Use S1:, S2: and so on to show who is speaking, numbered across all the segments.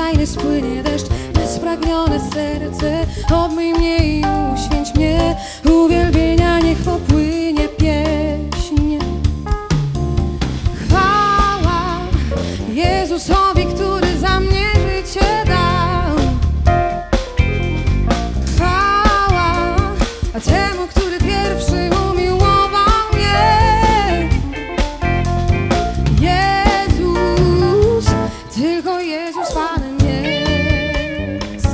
S1: Życiodajny spłynie deszcz, bezpragnione serce, obmyj mnie i uświęć mnie. Uwielbienia niech popłynie pieśń. Chwała Jezusowi, który za mnie życie dał. Chwała temu, który pierwszy umiłował mnie. Jezus, tylko Jezus Panem jest.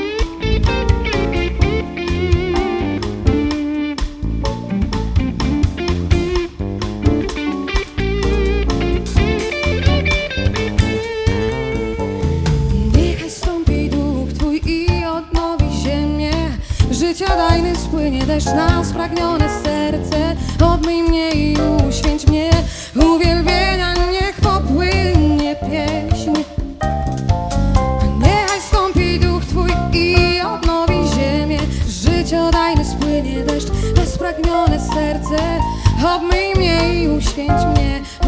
S1: Niechaj stąpi Duch Twój i odnowi ziemię. Życiodajny spłynie deszcz na spragnione serce, obmyj mnie i uświęć mnie. Uwielbienia niech popłynie pieśń. Niechaj stąpi Duch Twój i odnowi ziemię. Życiodajny spłynie deszcz, bezpragnione serce, obmyj mnie i uświęć mnie.